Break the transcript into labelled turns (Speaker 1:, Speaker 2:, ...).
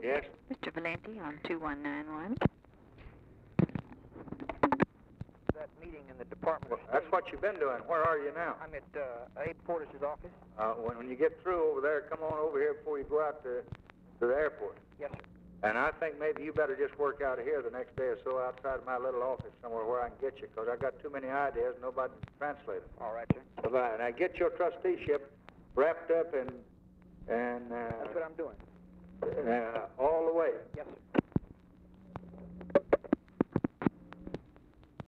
Speaker 1: Yes?
Speaker 2: Mr. Valenti on 2191.
Speaker 3: That meeting in the Department of State.
Speaker 1: That's what you've been doing. Where are you now?
Speaker 3: I'm at Abe Portis's office.
Speaker 1: When you get through over there, come on over here before you go out to the airport.
Speaker 3: Yes, sir.
Speaker 1: And I think maybe you better just work out of here the next day or so outside of my little office somewhere where I can get you, because I got too many ideas and nobody can translate them.
Speaker 3: All right, sir.
Speaker 1: Bye-bye. Now get your trusteeship wrapped up and
Speaker 3: That's what I'm doing.
Speaker 1: all the way.
Speaker 3: Yes, sir.